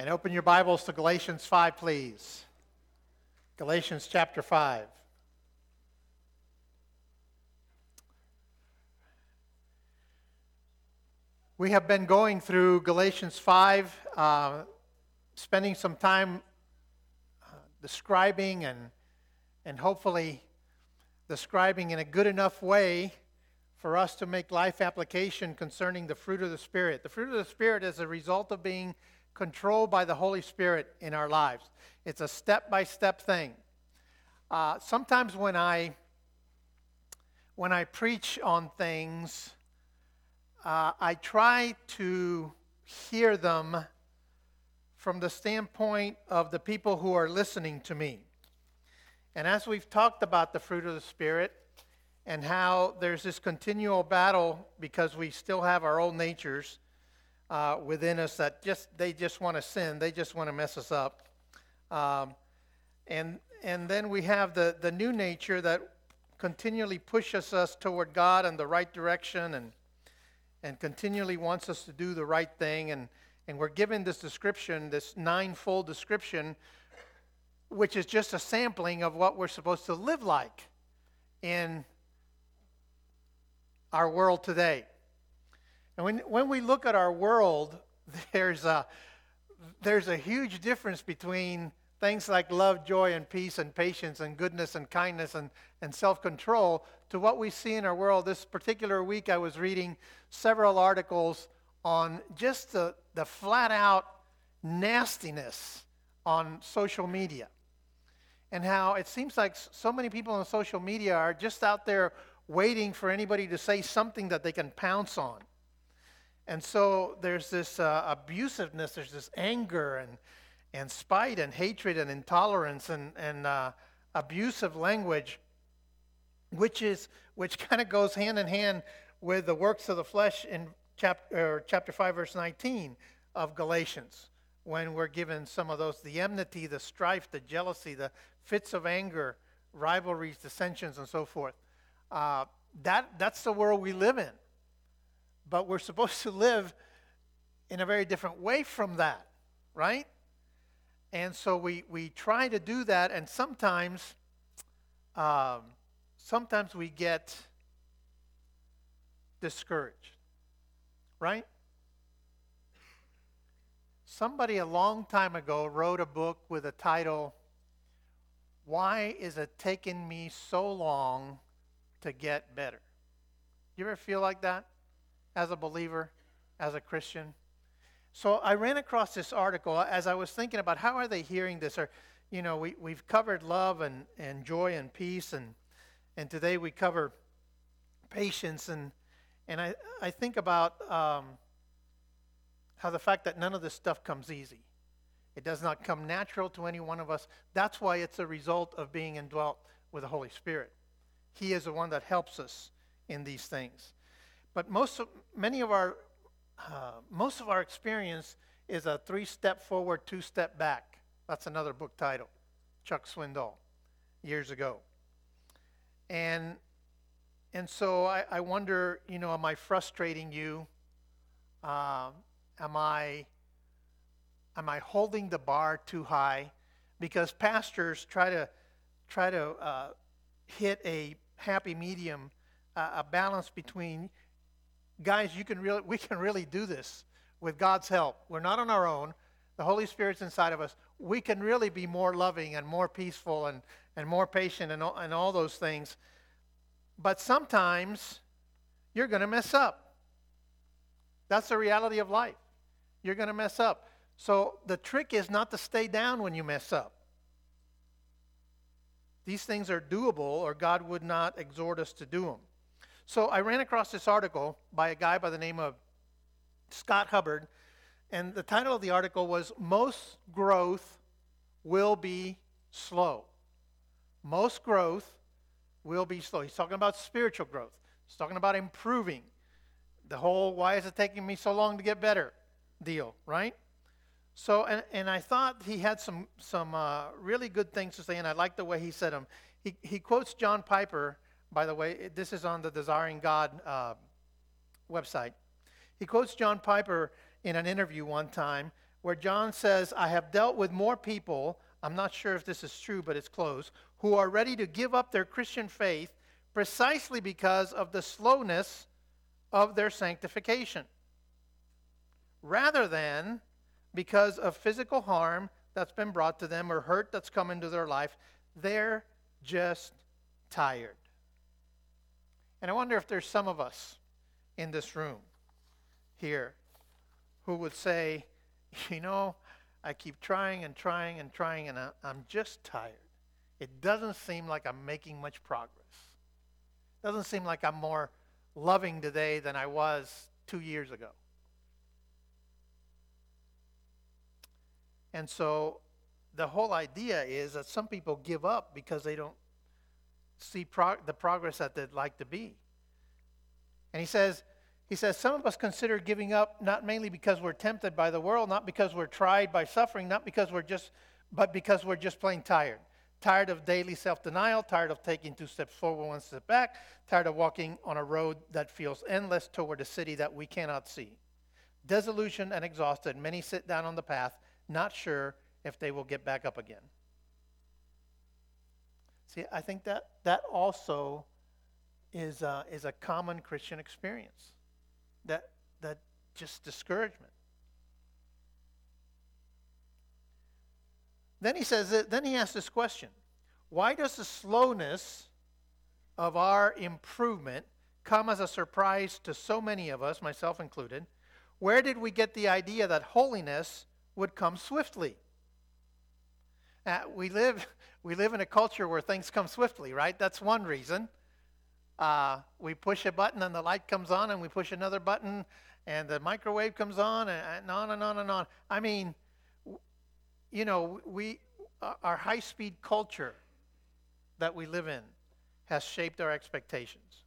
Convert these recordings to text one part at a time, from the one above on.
And open your Bibles to Galatians 5, please. Galatians chapter 5. We have been going through Galatians 5, spending some time describing and hopefully describing in a good enough way for us to make life application concerning the fruit of the Spirit. The fruit of the Spirit is a result of being controlled by the Holy Spirit in our lives. It's a step-by-step thing. Sometimes when I preach on things, I try to hear them from the standpoint of the people who are listening to me. And as we've talked about the fruit of the Spirit and how there's this continual battle because we still have our old natures within us that they just want to sin, they just want to mess us up. And then we have the new nature that continually pushes us toward God and the right direction and continually wants us to do the right thing. And we're given this description, this ninefold description, which is just a sampling of what we're supposed to live like in our world today. And when we look at our world, there's a huge difference between things like love, joy, and peace, and patience, and goodness, and kindness, and self-control to what we see in our world. This particular week I was reading several articles on just the flat-out nastiness on social media. And how it seems like so many people on social media are just out there waiting for anybody to say something that they can pounce on. And so there's this abusiveness, there's this anger and spite and hatred and intolerance and abusive language, which kind of goes hand in hand with the works of the flesh in chapter 5, verse 19 of Galatians, when we're given some of those, the enmity, the strife, the jealousy, the fits of anger, rivalries, dissensions, and so forth. That's the world we live in. But we're supposed to live in a very different way from that, right? And so we try to do that, and sometimes we get discouraged, right? Somebody a long time ago wrote a book with a title, "Why Is It Taking Me So Long to Get Better?" You ever feel like that as a believer, as a Christian? So I ran across this article as I was thinking about how are they hearing this? Or, we've covered love and joy and peace, and today we cover patience, and I think about how the fact that none of this stuff comes easy. It does not come natural to any one of us. That's why it's a result of being indwelt with the Holy Spirit. He is the one that helps us in these things. But most of our experience is a 3-step forward, 2-step back. That's another book title, Chuck Swindoll, years ago. And so I wonder, am I frustrating you? Am I holding the bar too high? Because pastors try to hit a happy medium, a balance between, guys, we can really do this with God's help. We're not on our own. The Holy Spirit's inside of us. We can really be more loving and more peaceful and more patient and all those things. But sometimes you're going to mess up. That's the reality of life. You're going to mess up. So the trick is not to stay down when you mess up. These things are doable, or God would not exhort us to do them. So I ran across this article by a guy by the name of Scott Hubbard, and the title of the article was, "Most Growth Will Be Slow." Most growth will be slow. He's talking about spiritual growth. He's talking about improving. The whole, why is it taking me so long to get better deal, right? So, and I thought he had some really good things to say, and I like the way he said them. He quotes John Piper, by the way. This is on the Desiring God website. He quotes John Piper in an interview one time where John says, I have dealt with more people, I'm not sure if this is true, but it's close, who are ready to give up their Christian faith precisely because of the slowness of their sanctification, rather than because of physical harm that's been brought to them or hurt that's come into their life. They're just tired. And I wonder if there's some of us in this room here who would say, I keep trying and trying and trying, and I'm just tired. It doesn't seem like I'm making much progress. It doesn't seem like I'm more loving today than I was 2 years ago. And so the whole idea is that some people give up because they don't see the progress that they'd like to be. And he says, some of us consider giving up not mainly because we're tempted by the world, not because we're tried by suffering, but because we're just plain tired. Tired of daily self-denial, tired of taking 2 steps forward, 1 step back, tired of walking on a road that feels endless toward a city that we cannot see. Disillusioned and exhausted, many sit down on the path, not sure if they will get back up again. See, I think that also is a common Christian experience. That just discouragement. Then he asks this question: why does the slowness of our improvement come as a surprise to so many of us, myself included? Where did we get the idea that holiness would come swiftly? We live in a culture where things come swiftly, right? That's one reason. We push a button and the light comes on, and we push another button and the microwave comes on, and on and on and on. I mean, our high-speed culture that we live in has shaped our expectations.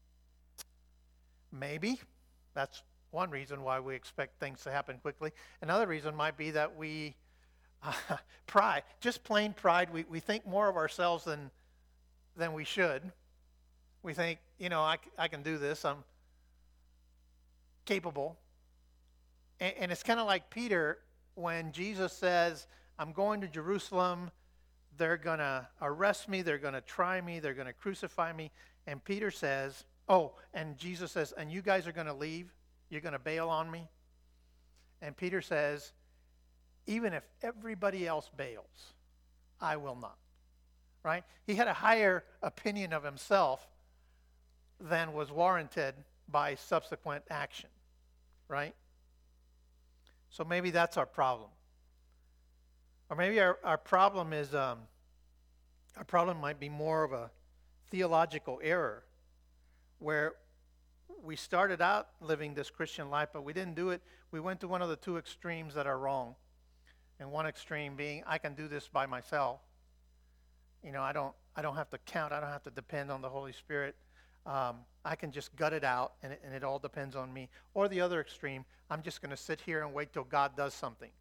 Maybe that's one reason why we expect things to happen quickly. Another reason might be that we pride, just plain pride. We think more of ourselves than we should. We think, I can do this. I'm capable. And it's kind of like Peter when Jesus says, I'm going to Jerusalem. They're going to arrest me. They're going to try me. They're going to crucify me. And Peter says, and Jesus says, and you guys are going to leave? You're going to bail on me? And Peter says, even if everybody else bails, I will not. Right? He had a higher opinion of himself than was warranted by subsequent action. Right? So maybe that's our problem. Or maybe our problem is, our problem might be more of a theological error, where we started out living this Christian life, but we didn't do it. We went to one of the two extremes that are wrong. And one extreme being, I can do this by myself. I don't have to count. I don't have to depend on the Holy Spirit. I can just gut it out, and it all depends on me. Or the other extreme, I'm just going to sit here and wait till God does something.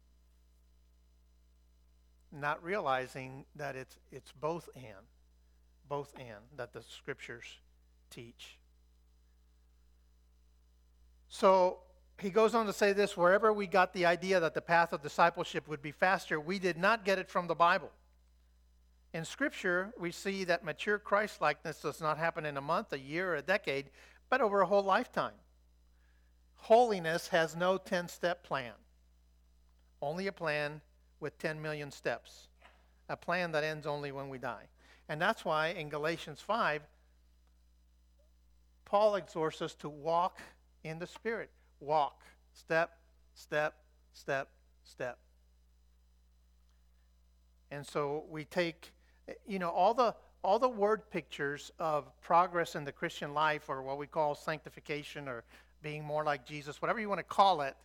Not realizing that it's both and that the Scriptures teach. So he goes on to say this: wherever we got the idea that the path of discipleship would be faster, we did not get it from the Bible. In Scripture, we see that mature Christ-likeness does not happen in a month, a year, or a decade, but over a whole lifetime. Holiness has no 10-step plan, only a plan with 10 million steps, a plan that ends only when we die. And that's why in Galatians 5, Paul exhorts us to walk in the Spirit. Walk. Step, step, step, step. And so we take, all the word pictures of progress in the Christian life, or what we call sanctification, or being more like Jesus, whatever you want to call it,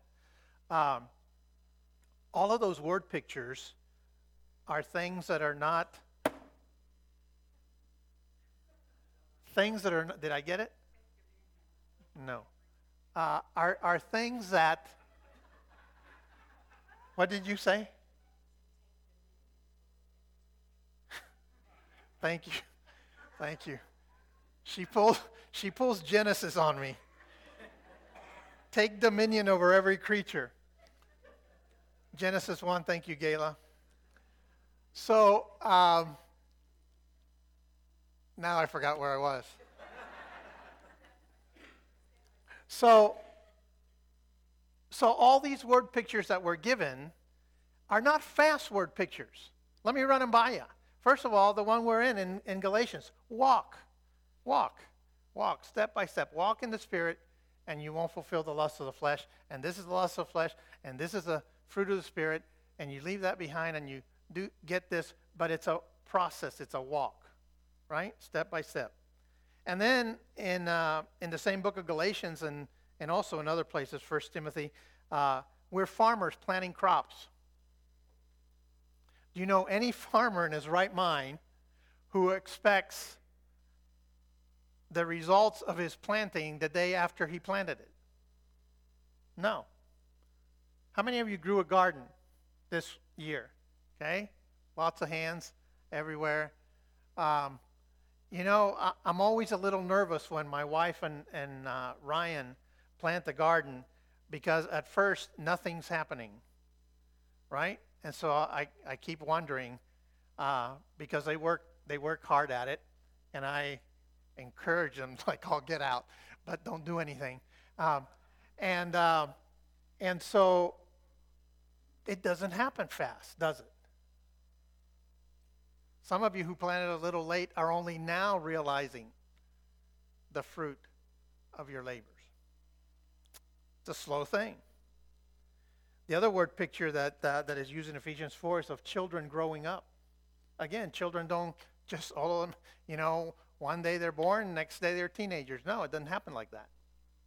all of those word pictures are things that are not, did I get it? No. Are things that, what did you say? Thank you. She pulls Genesis on me. Take dominion over every creature. Genesis 1, thank you, Gayla. So, now I forgot where I was. So all these word pictures that we're given are not fast word pictures. Let me run them by you. First of all, the one we're in Galatians, walk, step by step. Walk in the Spirit, and you won't fulfill the lust of the flesh. And this is the lust of the flesh, and this is the fruit of the Spirit, and you leave that behind, and you do get this, but it's a process. It's a walk, right? Step by step. And then in the same book of Galatians and also in other places, 1 Timothy, we're farmers planting crops. Do you know any farmer in his right mind who expects the results of his planting the day after he planted it? No. How many of you grew a garden this year? Okay? Lots of hands everywhere. I'm always a little nervous when my wife and Ryan plant the garden because at first nothing's happening, right? And so I keep wondering because they work hard at it, and I encourage them like I'll get out, but don't do anything. And so it doesn't happen fast, does it? Some of you who planted a little late are only now realizing the fruit of your labors. It's a slow thing. The other word picture that is used in Ephesians 4 is of children growing up. Again, children don't just all of them, one day they're born, next day they're teenagers. No, it doesn't happen like that.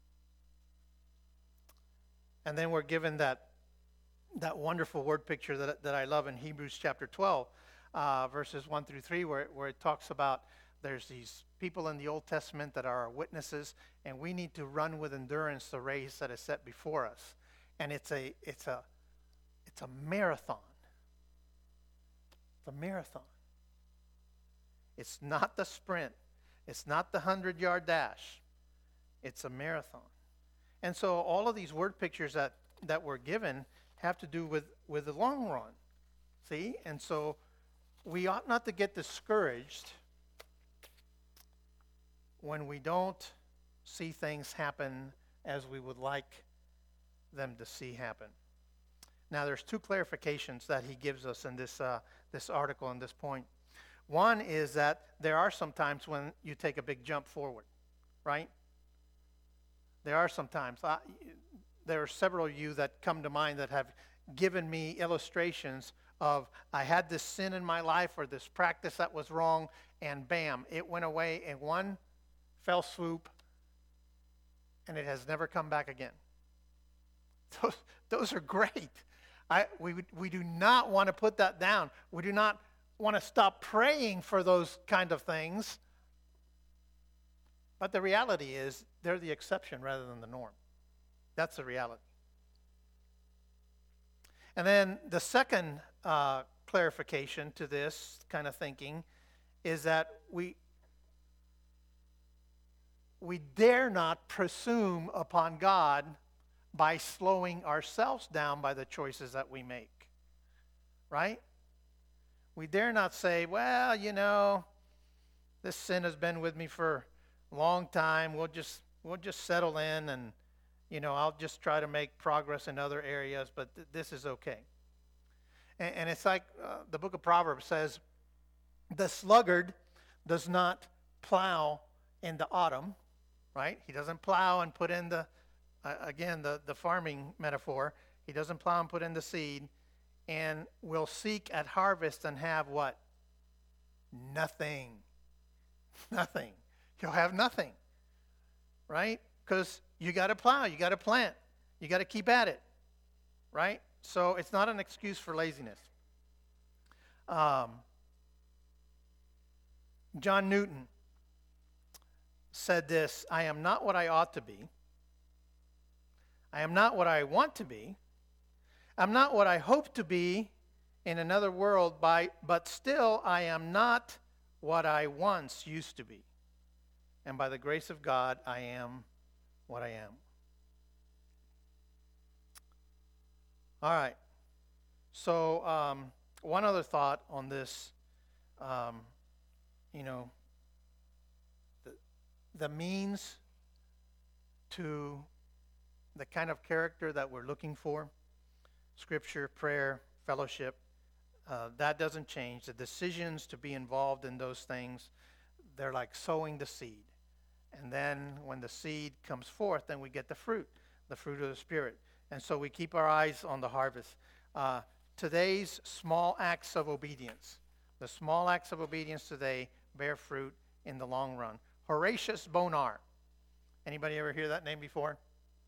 And then we're given that wonderful word picture that I love in Hebrews chapter 12. Verses 1 through 3, where it talks about there's these people in the Old Testament that are our witnesses, and we need to run with endurance the race that is set before us. And it's a marathon. It's a marathon. It's not the sprint. It's not the 100-yard dash. It's a marathon. And so all of these word pictures that we're given have to do with the long run. See? And so we ought not to get discouraged when we don't see things happen as we would like them to see happen. Now, there's two clarifications that he gives us in this article and this point. One is that there are some times when you take a big jump forward, right? There are some times. There are several of you that come to mind that have given me illustrations of I had this sin in my life or this practice that was wrong, and bam, it went away in one fell swoop, and it has never come back again. Those are great. We do not want to put that down. We do not want to stop praying for those kind of things. But the reality is they're the exception rather than the norm. That's the reality. And then the second clarification to this kind of thinking is that we dare not presume upon God by slowing ourselves down by the choices that we make, right? We dare not say, well, this sin has been with me for a long time. We'll just settle in and, I'll just try to make progress in other areas, but this is okay. And it's like the book of Proverbs says, the sluggard does not plow in the autumn, right? He doesn't plow and put in the farming metaphor. He doesn't plow and put in the seed, and will seek at harvest and have what? Nothing. Nothing. He'll have nothing, right? Because you got to plow, you got to plant, you got to keep at it, right? So it's not an excuse for laziness. John Newton said this, I am not what I ought to be. I am not what I want to be. I'm not what I hope to be in another world, but still I am not what I once used to be. And by the grace of God, I am what I am. All right. So, one other thought on this, um, you know, the, the means to the kind of character that we're looking for, scripture, prayer, fellowship, that doesn't change. The decisions to be involved in those things, they're like sowing the seed. And then when the seed comes forth, then we get the fruit of the Spirit. And so we keep our eyes on the harvest. Today's small acts of obedience, the small acts of obedience today bear fruit in the long run. Horatius Bonar. Anybody ever hear that name before?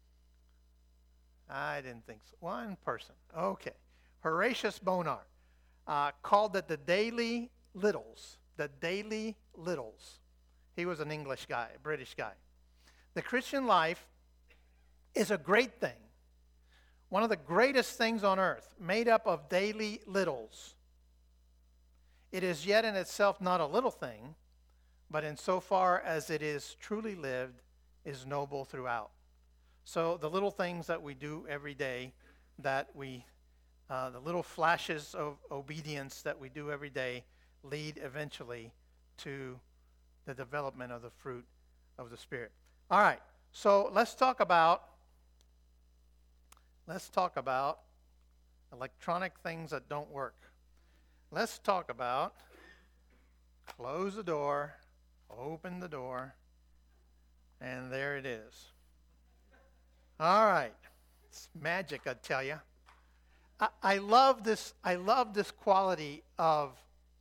I didn't think so. One person. Okay. Horatius Bonar called it the daily littles. The daily littles. He was an English guy, a British guy. The Christian life is a great thing. One of the greatest things on earth, made up of daily littles. It is yet in itself not a little thing, but insofar as it is truly lived, is noble throughout. So the little things that we do every day, the little flashes of obedience that we do every day, lead eventually to the development of the fruit of the Spirit. All right, so let's talk about electronic things that don't work. Let's talk about close the door, open the door, and there it is. All right, it's magic, I tell you. I love this quality of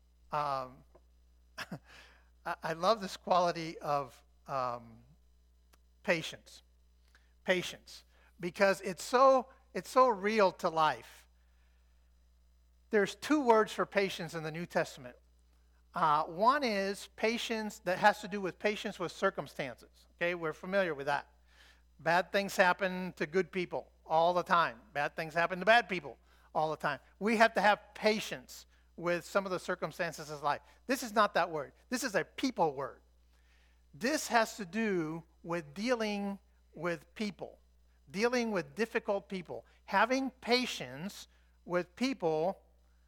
I love this quality of patience, because it's so real to life. There's two words for patience in the New Testament. One is patience that has to do with patience with circumstances. Okay, we're familiar with that. Bad things happen to good people all the time. Bad things happen to bad people all the time. We have to have patience with some of the circumstances of life. This is not that word. This is a people word. This has to do with dealing with people, dealing with difficult people, having patience with people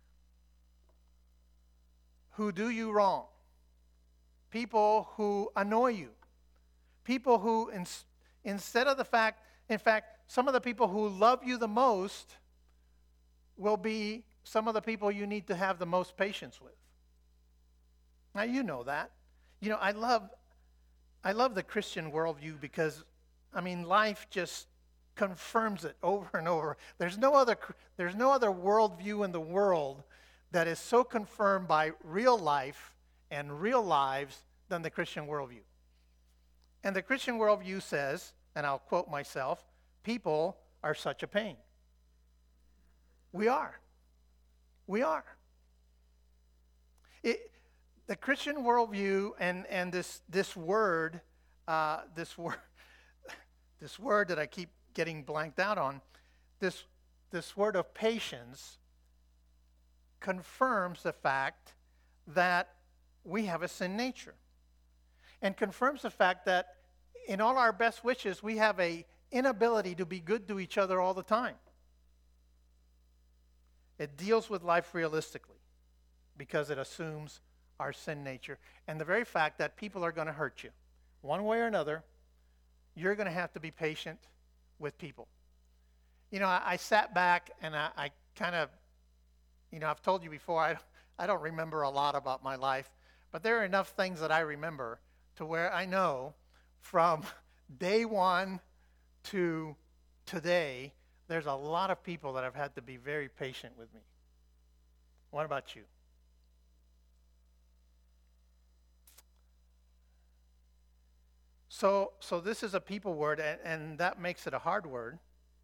who do you wrong, people who annoy you, people who, instead of the fact, in fact, some of the people who love you the most will be some of the people you need to have the most patience with. Now, you know that. You know, I love the Christian worldview because, I mean, life just confirms it over and over. There's no other worldview in the world that is so confirmed by real life and real lives than the Christian worldview. And the Christian worldview says, and I'll quote myself, people are such a pain. We are. We are. The Christian worldview and this word that I keep getting blanked out on, this word of patience confirms the fact that we have a sin nature, and confirms the fact that in all our best wishes we have a inability to be good to each other all the time. It deals with life realistically because it assumes our sin nature. And the very fact that people are going to hurt you, one way or another, you're going to have to be patient with people. You know, I sat back and I kind of, you know, I've told you before, I don't remember a lot about my life, but there are enough things that I remember to where I know from day one to today, there's a lot of people that have had to be very patient with me. What about you? So this is a people word, and that makes it a hard word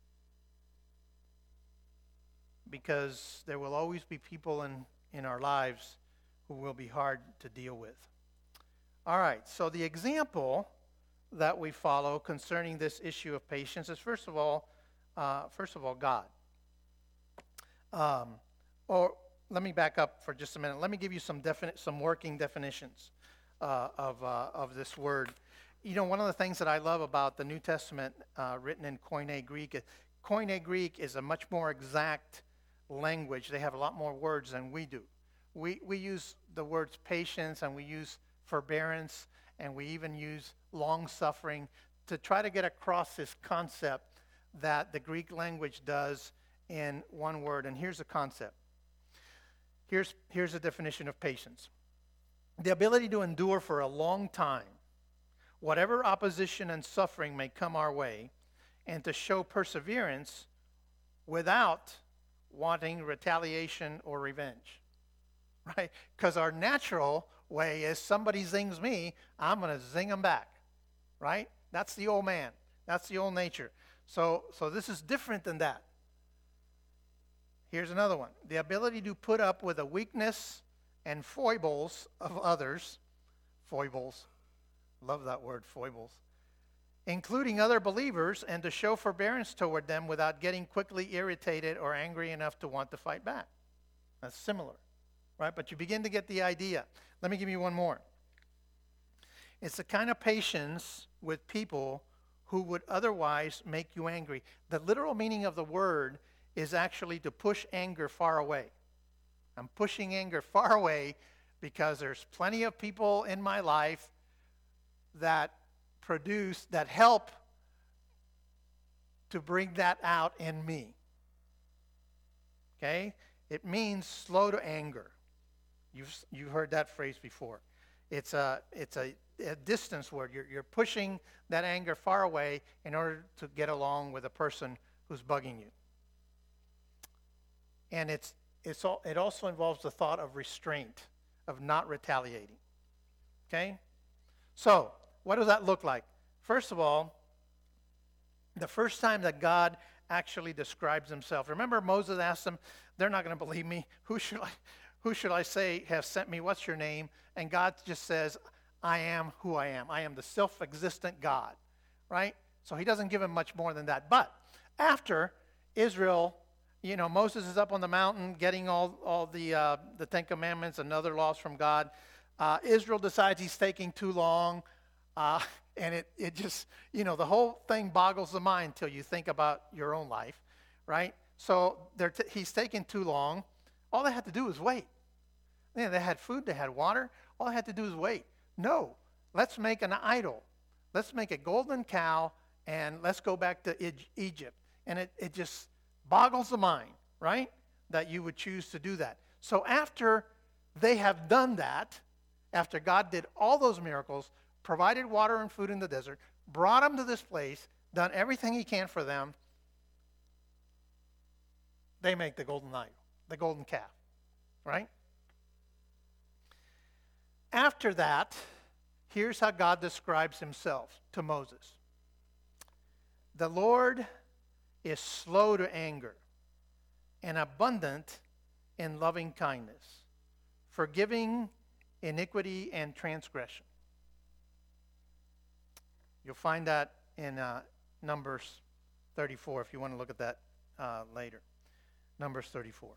because there will always be people in our lives who will be hard to deal with. All right, so the example that we follow concerning this issue of patience is first of all, God. Or let me back up for just a minute. Let me give you some working definitions of this word. You know, one of the things that I love about the New Testament written in Koine Greek is a much more exact language. They have a lot more words than we do. We use the words patience, and we use forbearance, and we even use long-suffering to try to get across this concept that the Greek language does in one word. And here's the concept. Here's a definition of patience. The ability to endure for a long time, whatever opposition and suffering may come our way, and to show perseverance without wanting retaliation or revenge. Right? Because our natural way is somebody zings me, I'm going to zing them back. Right? That's the old man. That's the old nature. So this is different than that. Here's another one. The ability to put up with the weakness and foibles of others. Foibles. Love that word, foibles. Including other believers, and to show forbearance toward them without getting quickly irritated or angry enough to want to fight back. That's similar. Right? But you begin to get the idea. Let me give you one more. It's the kind of patience with people who would otherwise make you angry. The literal meaning of the word is actually to push anger far away. I'm pushing anger far away because there's plenty of people in my life that help to bring that out in me. Okay? It means slow to anger. You've heard that phrase before. It's a distance word. You're pushing that anger far away in order to get along with a person who's bugging you. And it also involves the thought of restraint, of not retaliating. Okay? So, what does that look like? First of all, the first time that God actually describes himself. Remember Moses asked him, they're not going to believe me. Who should I say has sent me? What's your name? And God just says, I am who I am. I am the self-existent God, right? So he doesn't give him much more than that. But after Israel, Moses is up on the mountain getting all the Ten Commandments and other laws from God. Israel decides he's taking too long, and it just, the whole thing boggles the mind until you think about your own life, right? So he's taking too long. All they had to do was wait. They had food, they had water. All they had to do was wait. No, let's make an idol. Let's make a golden cow, and let's go back to Egypt. And it just boggles the mind, right, that you would choose to do that. So after they have done that, after God did all those miracles, provided water and food in the desert, brought them to this place, done everything he can for them, they make the golden idol, the golden calf, right? After that, here's how God describes himself to Moses. The Lord is slow to anger and abundant in loving kindness, forgiving iniquity and transgression. You'll find that in Numbers 34 if you want to look at that later. Numbers 34.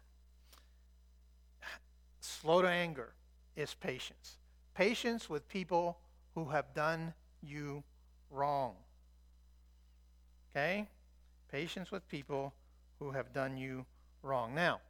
Slow to anger is patience. Patience with people who have done you wrong. Okay? Patience with people who have done you wrong. Now,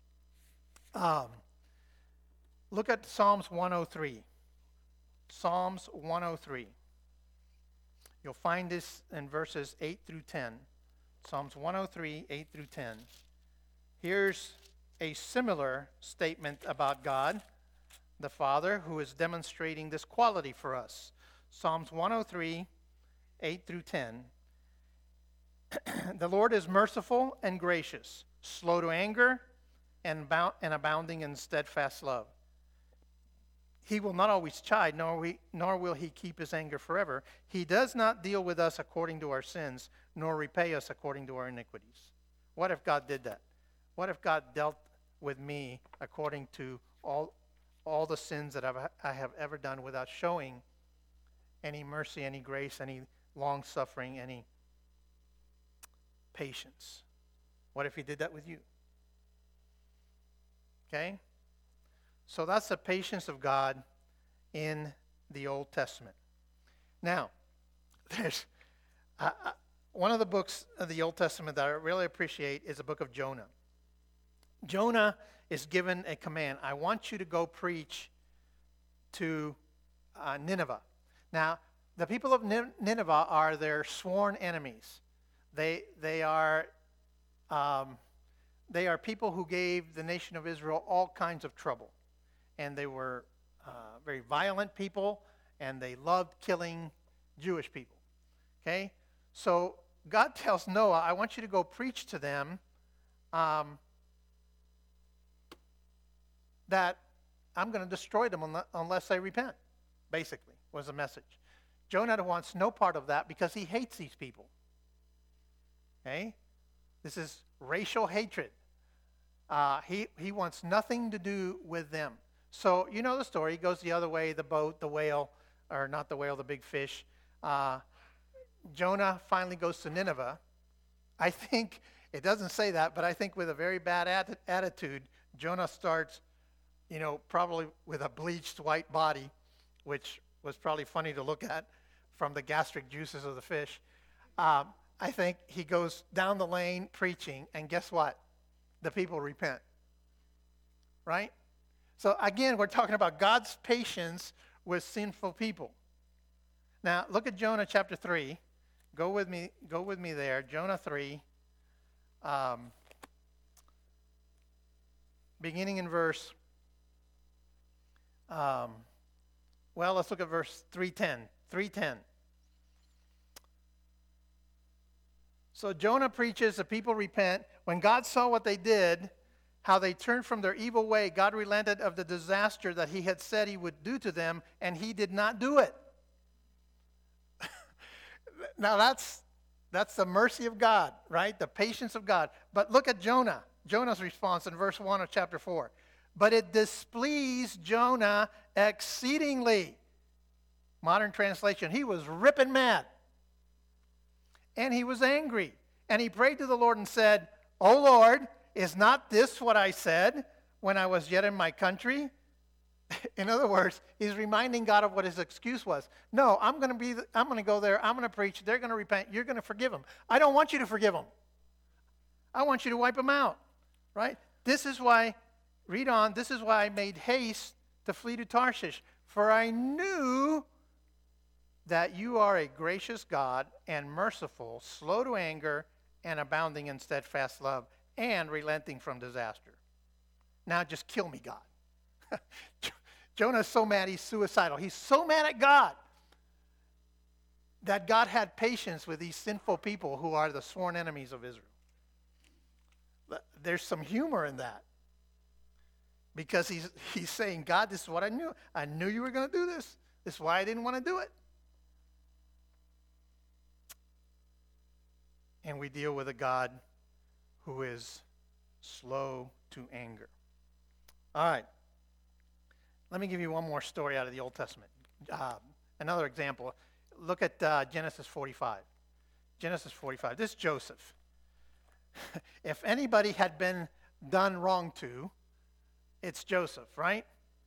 look at Psalms 103. Psalms 103. You'll find this in verses 8 through 10. Psalms 103, 8 through 10. Here's a similar statement about God, the Father, who is demonstrating this quality for us. Psalms 103, 8 through 10. The Lord is merciful and gracious, slow to anger, and abounding in steadfast love. He will not always chide, nor will he keep his anger forever. He does not deal with us according to our sins, nor repay us according to our iniquities. What if God did that? What if God dealt with me according to all the sins that I have ever done without showing any mercy, any grace, any long-suffering, any patience? What if he did that with you? Okay? So that's the patience of God in the Old Testament. Now, there's one of the books of the Old Testament that I really appreciate is the book of Jonah. Jonah is given a command. I want you to go preach to Nineveh. Now, the people of Nineveh are their sworn enemies. They are people who gave the nation of Israel all kinds of trouble, and they were very violent people, and they loved killing Jewish people. Okay, so God tells Noah, "I want you to go preach to them that I'm going to destroy them unless they repent." Basically, was the message. Jonah wants no part of that because he hates these people. Okay, this is racial hatred. He wants nothing to do with them. So you know the story. He goes the other way, the boat, the whale, or not the whale, the big fish. Jonah finally goes to Nineveh. I think, it doesn't say that, but I think with a very bad attitude, Jonah starts, probably with a bleached white body, which was probably funny to look at from the gastric juices of the fish. I think he goes down the lane preaching, and guess what? The people repent. Right? So again, we're talking about God's patience with sinful people. Now, look at Jonah chapter 3. Go with me there. Jonah 3, beginning in verse, let's look at verse 3:10. 3:10. So Jonah preaches, the people repent. When God saw what they did, how they turned from their evil way, God relented of the disaster that he had said he would do to them, and he did not do it. Now that's the mercy of God, right? The patience of God. But look at Jonah. Jonah's response in verse 1 of chapter 4. But it displeased Jonah exceedingly. Modern translation, he was ripping mad. And he was angry. And he prayed to the Lord and said, "O Lord, is not this what I said when I was yet in my country?" In other words, he's reminding God of what his excuse was. No, I'm going to go there. I'm going to preach. They're going to repent. You're going to forgive them. I don't want you to forgive them. I want you to wipe them out. Right? This is why, read on, this is why I made haste to flee to Tarshish. For I knew that you are a gracious God and merciful, slow to anger, and abounding in steadfast love, and relenting from disaster. Now just kill me, God. Jonah's so mad he's suicidal. He's so mad at God that God had patience with these sinful people who are the sworn enemies of Israel. There's some humor in that. Because he's saying, God, this is what I knew. I knew you were going to do this. This is why I didn't want to do it. And we deal with a God who is slow to anger. All right. Let me give you one more story out of the Old Testament. Another example. Look at Genesis 45. Genesis 45. This is Joseph. If anybody had been done wrong to, it's Joseph, right?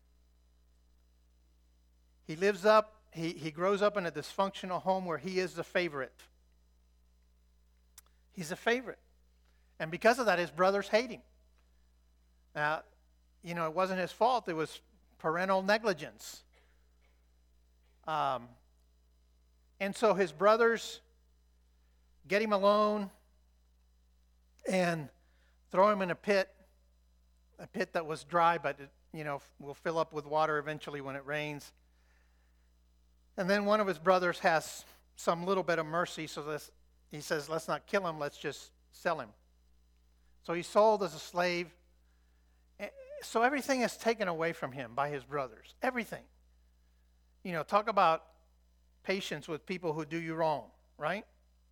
He grows up in a dysfunctional home where he is the favorite. He's a favorite. And because of that, his brothers hate him. Now, it wasn't his fault. It was parental negligence. And so his brothers get him alone and throw him in a pit that was dry, but it, will fill up with water eventually when it rains. And then one of his brothers has some little bit of mercy, so he says, let's not kill him, let's just sell him. So he's sold as a slave. So everything is taken away from him by his brothers. Everything. Talk about patience with people who do you wrong, right?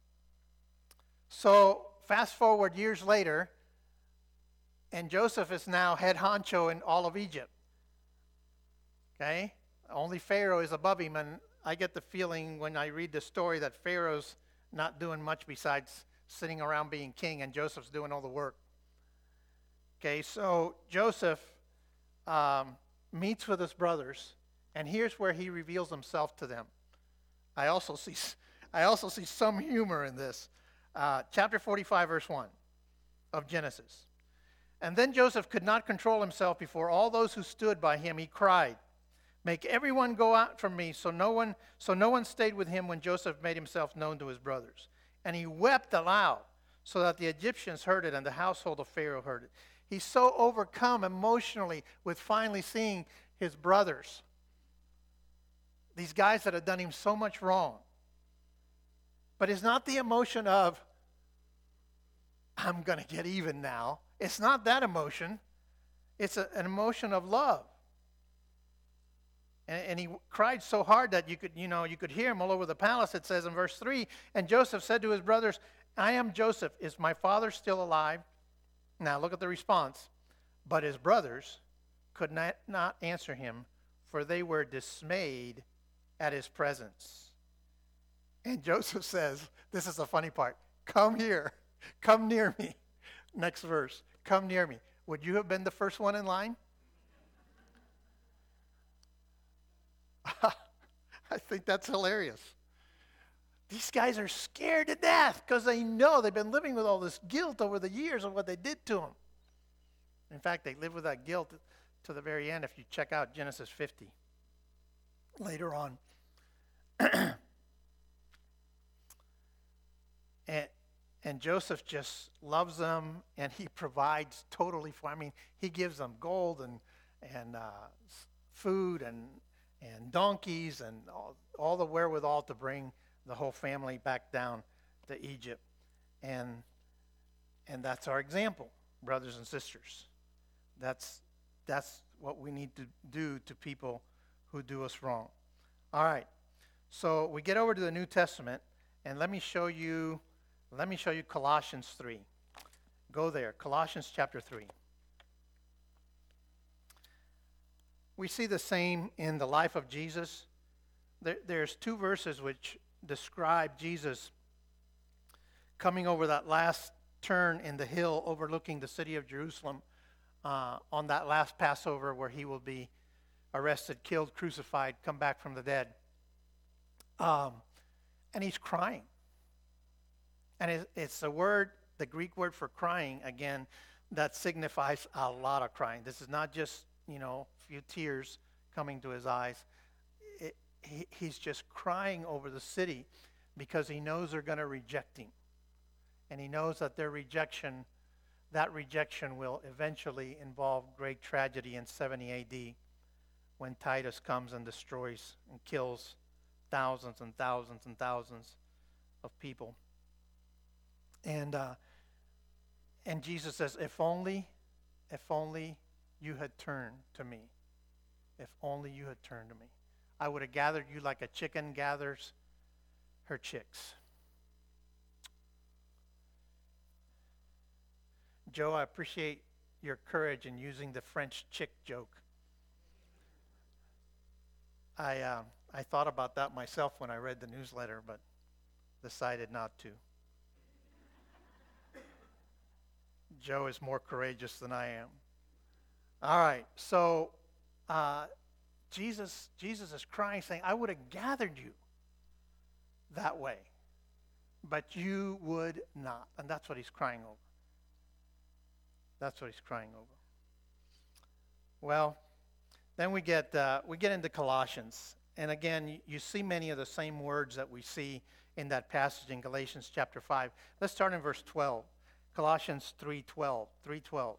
So fast forward years later, and Joseph is now head honcho in all of Egypt. Okay? Only Pharaoh is above him, and I get the feeling when I read the story that Pharaoh's not doing much besides sitting around being king, and Joseph's doing all the work. Okay, so Joseph meets with his brothers, and here's where he reveals himself to them. I also see some humor in this. Chapter 45, verse 1 of Genesis. And then Joseph could not control himself before all those who stood by him. He cried, "Make everyone go out from me." So no one stayed with him when Joseph made himself known to his brothers. And he wept aloud, so that the Egyptians heard it and the household of Pharaoh heard it. He's so overcome emotionally with finally seeing his brothers, these guys that had done him so much wrong. But it's not the emotion of, I'm going to get even now. It's not that emotion. It's an emotion of love. And he cried so hard that you could hear him all over the palace. It says in verse 3, and Joseph said to his brothers, "I am Joseph. Is my father still alive?" Now look at the response. But his brothers could not answer him, for they were dismayed at his presence. And Joseph says, this is the funny part, "Come here. Come near me." Next verse. Come near me. Would you have been the first one in line? I think that's hilarious. These guys are scared to death because they know they've been living with all this guilt over the years of what they did to them. In fact, they live with that guilt to the very end if you check out Genesis 50 later on. And Joseph just loves them, and he provides totally for. I mean, he gives them gold and food and donkeys and all the wherewithal to bring the whole family back down to Egypt. And that's our example, brothers and sisters. That's what we need to do to people who do us wrong. All right. So we get over to the New Testament, and let me show you Colossians 3. Go there, Colossians chapter 3. We see the same in the life of Jesus. There's two verses which describe Jesus coming over that last turn in the hill overlooking the city of Jerusalem on that last Passover where he will be arrested, killed, crucified, come back from the dead. And he's crying. And it's a word, the Greek word for crying, again, that signifies a lot of crying. This is not just, a few tears coming to his eyes. He's just crying over the city because he knows they're going to reject him. And he knows that that rejection will eventually involve great tragedy in 70 AD when Titus comes and destroys and kills thousands and thousands and thousands of people. And Jesus says, if only you had turned to me. If only you had turned to me. I would have gathered you like a chicken gathers her chicks. Joe, I appreciate your courage in using the French chick joke. I thought about that myself when I read the newsletter, but decided not to. Joe is more courageous than I am. All right, so Jesus is crying, saying, I would have gathered you that way, but you would not. And that's what he's crying over. That's what he's crying over. Well, then we get into Colossians. And again, you see many of the same words that we see in that passage in Galatians chapter 5. Let's start in verse 12. Colossians 3:12.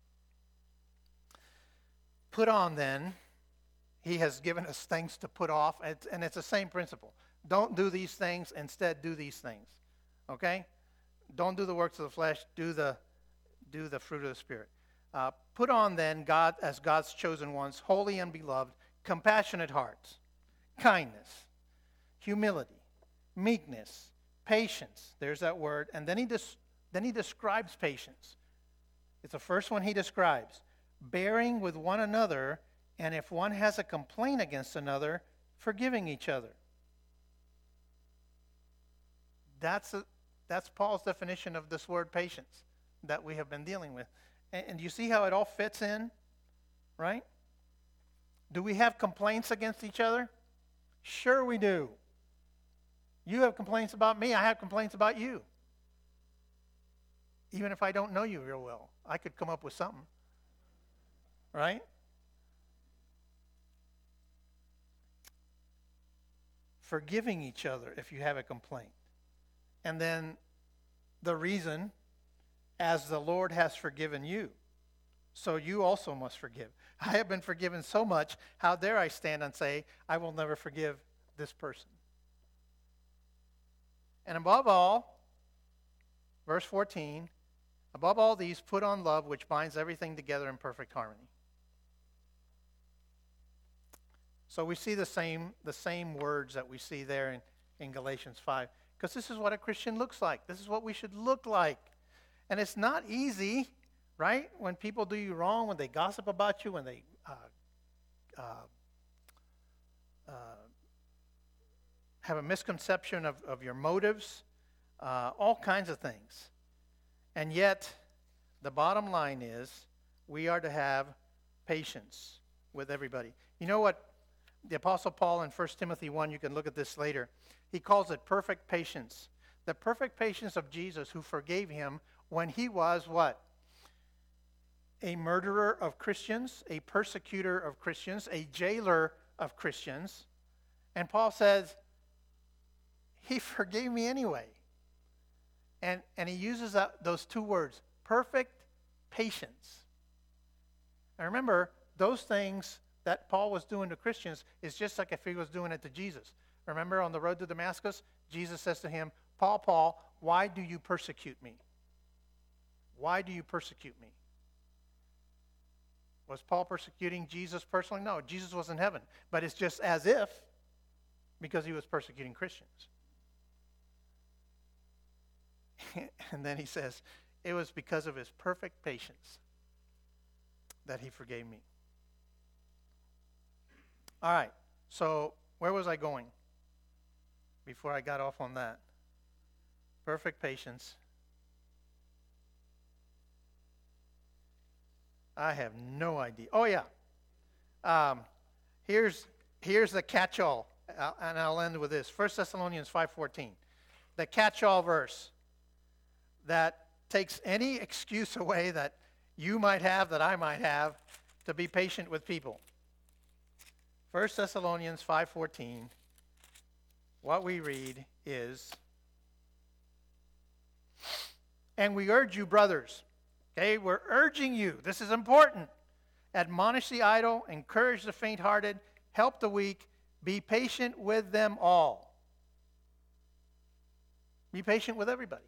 Put on then, he has given us things to put off, and it's the same principle. Don't do these things, instead do these things. Okay? Don't do the works of the flesh, do the fruit of the Spirit. Put on then God as God's chosen ones, holy and beloved, compassionate hearts, kindness, humility, meekness, patience. There's that word. And then he describes patience. It's the first one he describes. Bearing with one another, and if one has a complaint against another, forgiving each other. That's Paul's definition of this word patience that we have been dealing with. And you see how it all fits in, right? Do we have complaints against each other? Sure we do. You have complaints about me, I have complaints about you. even if I don't know you real well. I could come up with something, right? Forgiving each other if you have a complaint. And then the reason, as the Lord has forgiven you, so you also must forgive. I have been forgiven so much, how dare I stand and say, I will never forgive this person. And above all, verse 14, above all these, put on love, which binds everything together in perfect harmony. So we see the same words that we see there in Galatians 5, because this is what a Christian looks like. This is what we should look like. And it's not easy, right? When people do you wrong, when they gossip about you, when they have a misconception of your motives, all kinds of things. And yet, the bottom line is, we are to have patience with everybody. You know what the Apostle Paul in 1 Timothy 1, you can look at this later, he calls it perfect patience. The perfect patience of Jesus, who forgave him when he was what? A murderer of Christians, a persecutor of Christians, a jailer of Christians. And Paul says, he forgave me anyway. And he uses those two words, perfect patience. And remember, those things that Paul was doing to Christians is just like if he was doing it to Jesus. Remember on the road to Damascus, Jesus says to him, Paul, Paul, why do you persecute me? Why do you persecute me? Was Paul persecuting Jesus personally? No, Jesus was in heaven. But it's just as if, because he was persecuting Christians. And then he says, it was because of his perfect patience that he forgave me. All right, so where was I going before I got off on that? Perfect patience. I have no idea. Oh, yeah. Here's the catch-all, and I'll end with this. 1 Thessalonians 5:14, the catch-all verse that takes any excuse away that you might have, that I might have, to be patient with people. 1 Thessalonians 5:14, what we read is, and we urge you, brothers, okay, we're urging you, this is important, admonish the idle, encourage the faint-hearted, help the weak, be patient with them all. Be patient with everybody.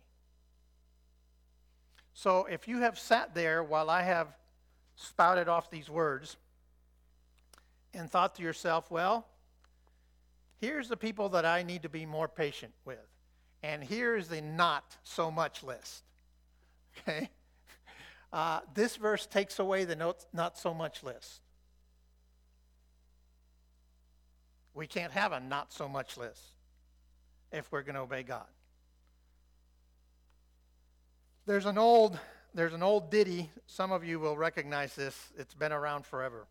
So if you have sat there while I have spouted off these words and thought to yourself, well, here's the people that I need to be more patient with. And here's the not so much list. Okay? This verse takes away the not so much list. We can't have a not so much list if we're going to obey God. There's an old ditty. Some of you will recognize this. It's been around forever.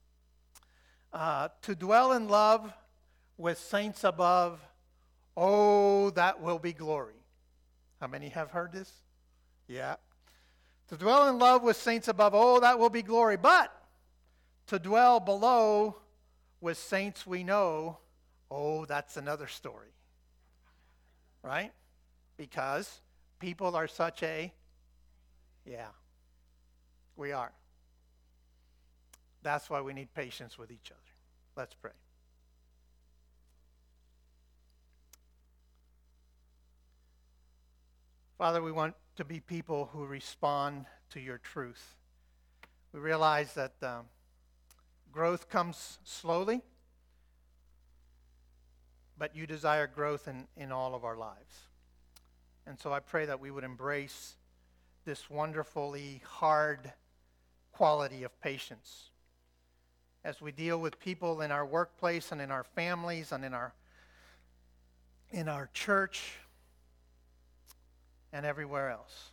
To dwell in love with saints above, oh, that will be glory. How many have heard this? Yeah. To dwell in love with saints above, oh, that will be glory. But to dwell below with saints we know, oh, that's another story. Right? Because people are such a, yeah, we are. That's why we need patience with each other. Let's pray. Father, we want to be people who respond to your truth. We realize that growth comes slowly, but you desire growth in all of our lives. And so I pray that we would embrace this wonderfully hard quality of patience as we deal with people in our workplace and in our families and in our church and everywhere else.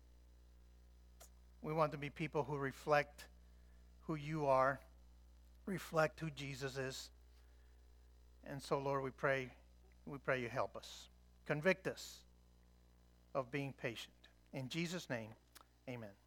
We want to be people who reflect who you are, reflect who Jesus is. And so, Lord, we pray you help us. Convict us of being patient. In Jesus' name, amen.